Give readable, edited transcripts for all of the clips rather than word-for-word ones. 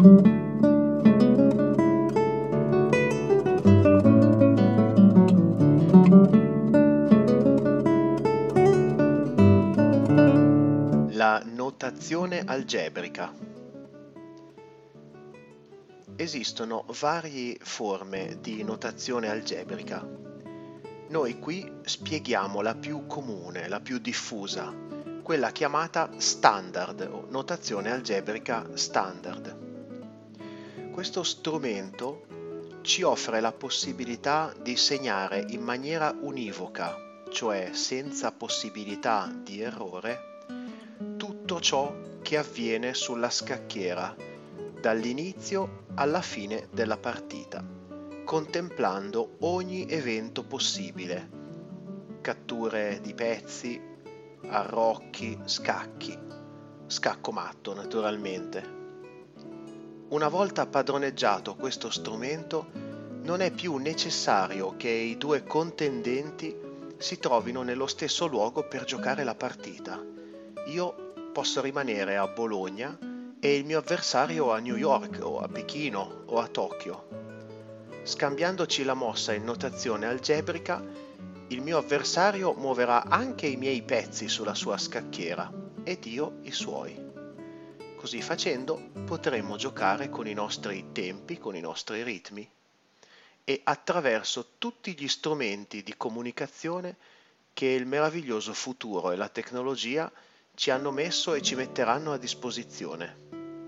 La notazione algebrica. Esistono varie forme di notazione algebrica. Noi qui spieghiamo la più comune, la più diffusa, quella chiamata standard o notazione algebrica standard. Questo strumento ci offre la possibilità di segnare in maniera univoca, cioè senza possibilità di errore, tutto ciò che avviene sulla scacchiera, dall'inizio alla fine della partita, contemplando ogni evento possibile: catture di pezzi, arrocchi, scacchi, scacco matto naturalmente. Una volta padroneggiato questo strumento, non è più necessario che i due contendenti si trovino nello stesso luogo per giocare la partita. Io posso rimanere a Bologna e il mio avversario a New York o a Pechino o a Tokyo. Scambiandoci la mossa in notazione algebrica, il mio avversario muoverà anche i miei pezzi sulla sua scacchiera ed io i suoi. Così facendo potremo giocare con i nostri tempi, con i nostri ritmi e attraverso tutti gli strumenti di comunicazione che il meraviglioso futuro e la tecnologia ci hanno messo e ci metteranno a disposizione.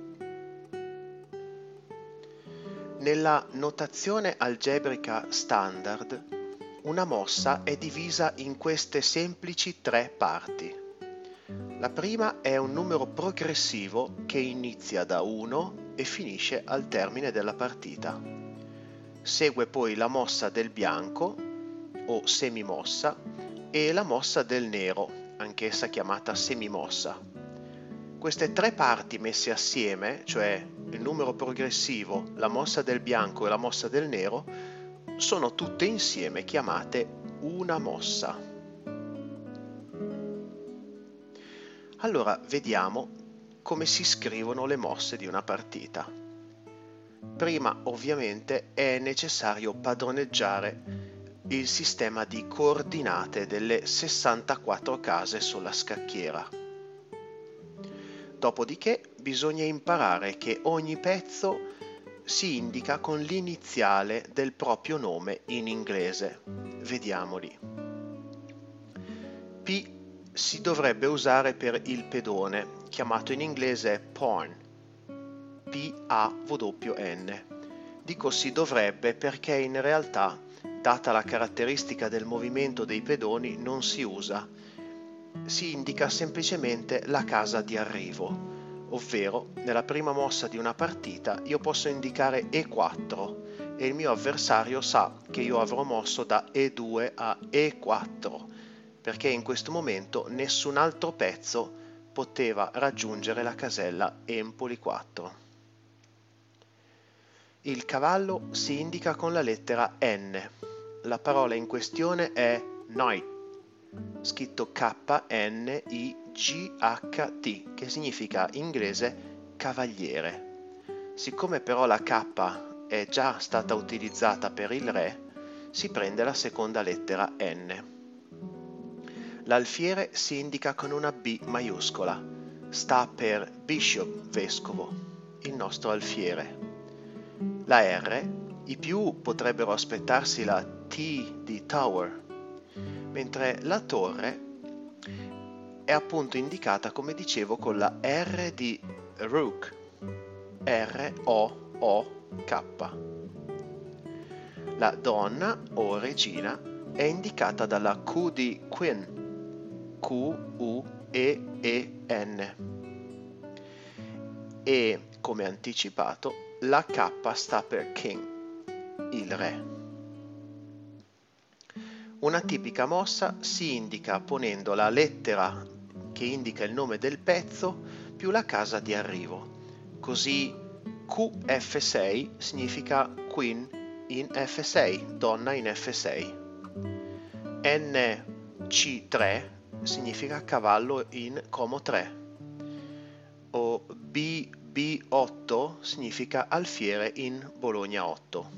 Nella notazione algebrica standard, una mossa è divisa in queste semplici tre parti. La prima è un numero progressivo che inizia da 1 e finisce al termine della partita. Segue poi la mossa del bianco o semimossa e la mossa del nero, anch'essa chiamata semimossa. Queste tre parti messe assieme, cioè il numero progressivo, la mossa del bianco e la mossa del nero, sono tutte insieme chiamate una mossa. Allora vediamo come si scrivono le mosse di una partita. Prima ovviamente è necessario padroneggiare il sistema di coordinate delle 64 case sulla scacchiera. Dopodiché bisogna imparare che ogni pezzo si indica con l'iniziale del proprio nome in inglese. Vediamoli. P si dovrebbe usare per il pedone, chiamato in inglese pawn, P-A-W-N. Dico si dovrebbe perché in realtà, data la caratteristica del movimento dei pedoni, non si usa. Si indica semplicemente la casa di arrivo, ovvero nella prima mossa di una partita io posso indicare E4 e il mio avversario sa che io avrò mosso da E2 a E4, perché in questo momento nessun altro pezzo poteva raggiungere la casella Empoli 4. Il cavallo si indica con la lettera N. La parola in questione è knight, scritto K-N-I-G-H-T, che significa in inglese cavaliere. Siccome però la K è già stata utilizzata per il re, si prende la seconda lettera N. L'alfiere si indica con una B maiuscola, sta per bishop, vescovo, il nostro alfiere. La R, i più potrebbero aspettarsi la T di tower, mentre la torre è appunto indicata, come dicevo, con la R di rook, R-O-O-K. La donna o regina è indicata dalla Q di queen, Q-U-E-E-N. E, come anticipato, la K sta per king, il re. Una tipica mossa si indica ponendo la lettera che indica il nome del pezzo più la casa di arrivo. Così QF6 significa queen in F6, donna in F6. NC3 significa cavallo in Como 3. O BB B8 significa alfiere in Bologna 8.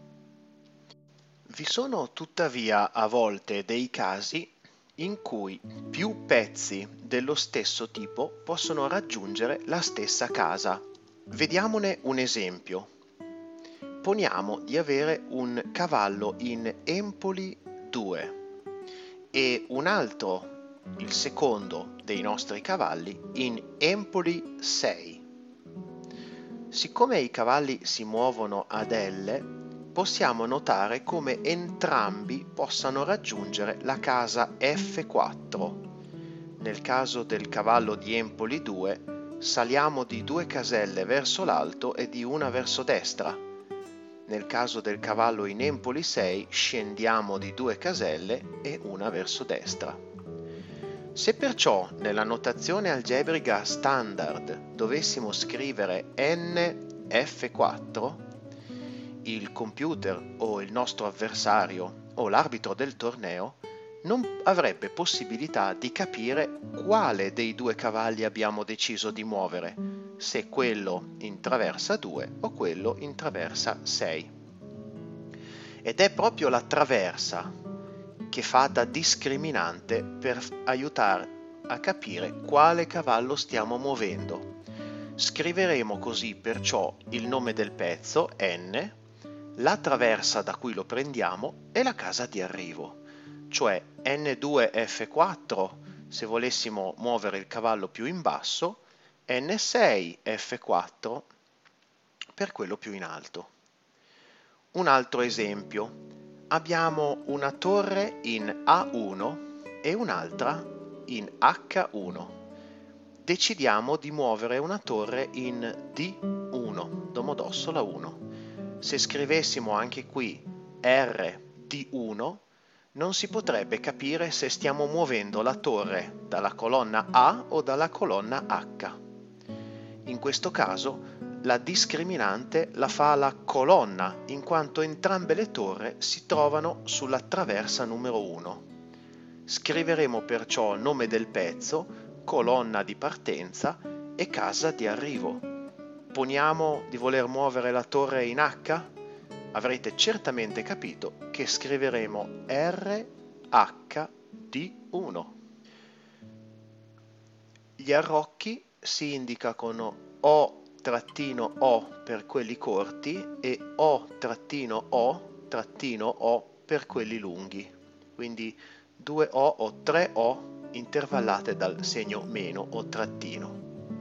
Vi sono tuttavia a volte dei casi in cui più pezzi dello stesso tipo possono raggiungere la stessa casa. Vediamone un esempio. Poniamo di avere un cavallo in Empoli 2 e un altro, il secondo dei nostri cavalli, in Empoli 6. Siccome i cavalli si muovono ad L, possiamo notare come entrambi possano raggiungere la casa F4. Nel caso del cavallo di Empoli 2, saliamo di 2 caselle verso l'alto e di una verso destra. Nel caso del cavallo in Empoli 6, scendiamo di 2 caselle e una verso destra. Se perciò nella notazione algebrica standard dovessimo scrivere NF4, il computer o il nostro avversario o l'arbitro del torneo non avrebbe possibilità di capire quale dei 2 cavalli abbiamo deciso di muovere, se quello in traversa 2 o quello in traversa 6. Ed è proprio la traversa che fa da discriminante per aiutare a capire quale cavallo stiamo muovendo. Scriveremo così perciò il nome del pezzo, N, la traversa da cui lo prendiamo e la casa di arrivo, cioè N2F4 se volessimo muovere il cavallo più in basso, N6F4 per quello più in alto. Un altro esempio. Abbiamo una torre in A1 e un'altra in H1. Decidiamo di muovere una torre in D1, Domodossola 1. Se scrivessimo anche qui RD1, non si potrebbe capire se stiamo muovendo la torre dalla colonna A o dalla colonna H. In questo caso la discriminante la fa la colonna, in quanto entrambe le torri si trovano sulla traversa numero 1. Scriveremo perciò nome del pezzo, colonna di partenza e casa di arrivo. Poniamo di voler muovere la torre in H? Avrete certamente capito che scriveremo RHD1. Gli arrocchi si indica con O-O per quelli corti e O-O-O per quelli lunghi, quindi 2 O o 3 O intervallate dal segno meno o trattino.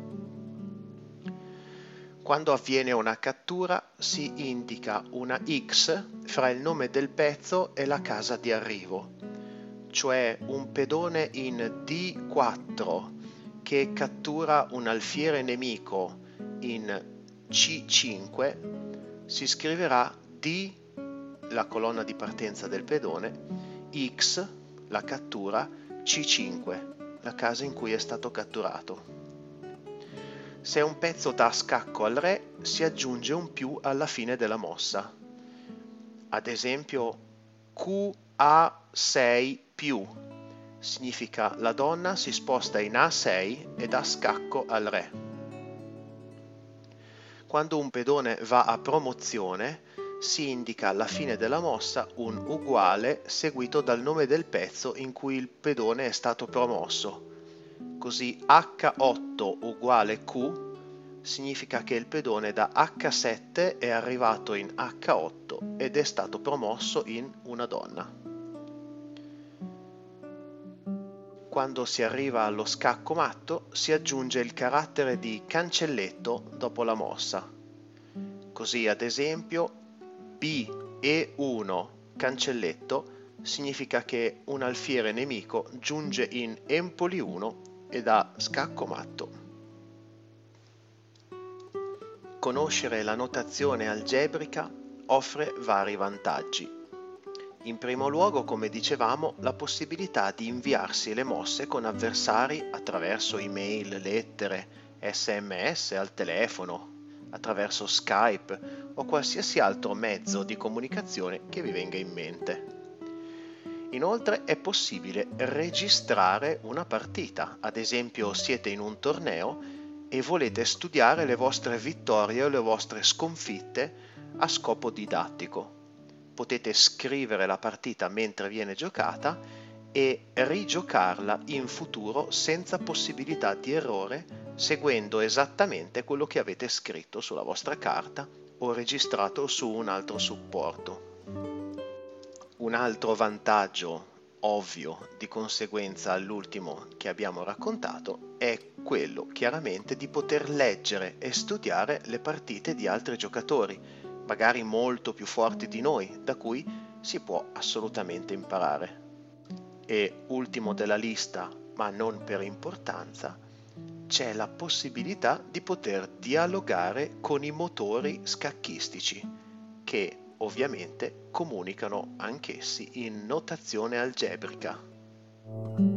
Quando avviene una cattura si indica una X fra il nome del pezzo e la casa di arrivo, cioè un pedone in D4 che cattura un alfiere nemico in C5 si scriverà D, la colonna di partenza del pedone, X, la cattura, C5, la casa in cui è stato catturato. Se un pezzo dà scacco al re, si aggiunge un più alla fine della mossa. Ad esempio, QA6 più significa la donna si sposta in A6 e dà scacco al re. Quando un pedone va a promozione, si indica alla fine della mossa un uguale seguito dal nome del pezzo in cui il pedone è stato promosso. Così H8 uguale Q significa che il pedone da H7 è arrivato in H8 ed è stato promosso in una donna. Quando si arriva allo scacco matto si aggiunge il carattere di cancelletto dopo la mossa. Così ad esempio BE1 cancelletto significa che un alfiere nemico giunge in Empoli 1 e dà scacco matto. Conoscere la notazione algebrica offre vari vantaggi. In primo luogo, come dicevamo, la possibilità di inviarsi le mosse con avversari attraverso email, lettere, SMS al telefono, attraverso Skype o qualsiasi altro mezzo di comunicazione che vi venga in mente. Inoltre è possibile registrare una partita, ad esempio siete in un torneo e volete studiare le vostre vittorie o le vostre sconfitte a scopo didattico. Potete scrivere la partita mentre viene giocata e rigiocarla in futuro senza possibilità di errore, seguendo esattamente quello che avete scritto sulla vostra carta o registrato su un altro supporto. Un altro vantaggio ovvio di conseguenza all'ultimo che abbiamo raccontato è quello chiaramente di poter leggere e studiare le partite di altri giocatori, magari molto più forti di noi, da cui si può assolutamente imparare. E ultimo della lista, ma non per importanza, c'è la possibilità di poter dialogare con i motori scacchistici, che ovviamente comunicano anch'essi in notazione algebrica.